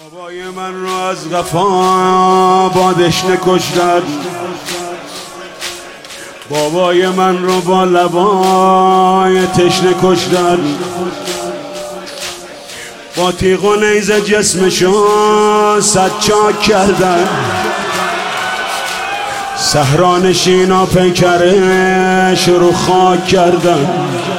بابای من رو از قفا با دشنه کشتن، بابای من رو با لبای تشنه کشتن، با تیغ و نیزه جسمشو صد چاک کردن، صحرانشینا پیکرش رو خاک کردن،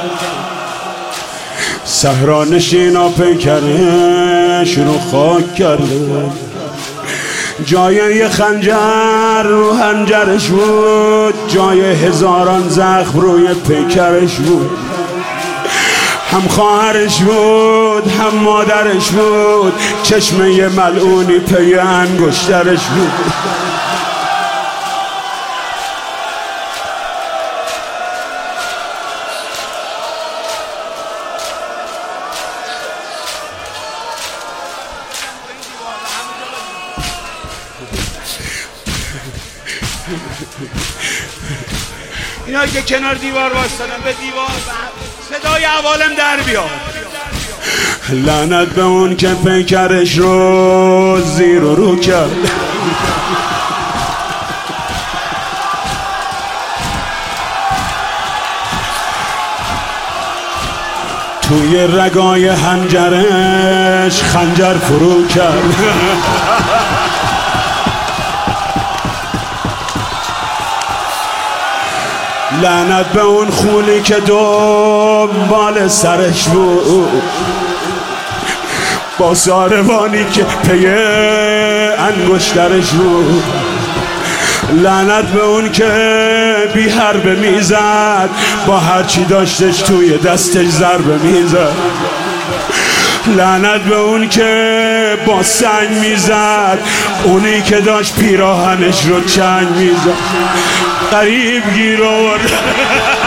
صحرانشینا پیکرش رو خاک کردن. جای یه خنجر رو هنجرش بود، جای هزاران زخم روی پیکرش بود. هم خواهرش بود هم مادرش بود، چشمه ملعونی پی انگشترش بود. اینا که کنار دیوار وایستادن به دیوار صدای عوالم در بیاد. لعنت به اون که پیکرش رو زیر و رو کرد، توی رگای هنجرش خنجر فرو کرد. لعنت به اون خولی که دنبال سرش بود، با ساروانی که پی انگشترش بود. لعنت به اون که بی حربه میزد، با هرچی داشتش توی دستش ضربه میزد. لعنت به اون که با سنگ میزد، اونی که داشت پیراهنش رو چنگ میزد. غریب گیر آورد.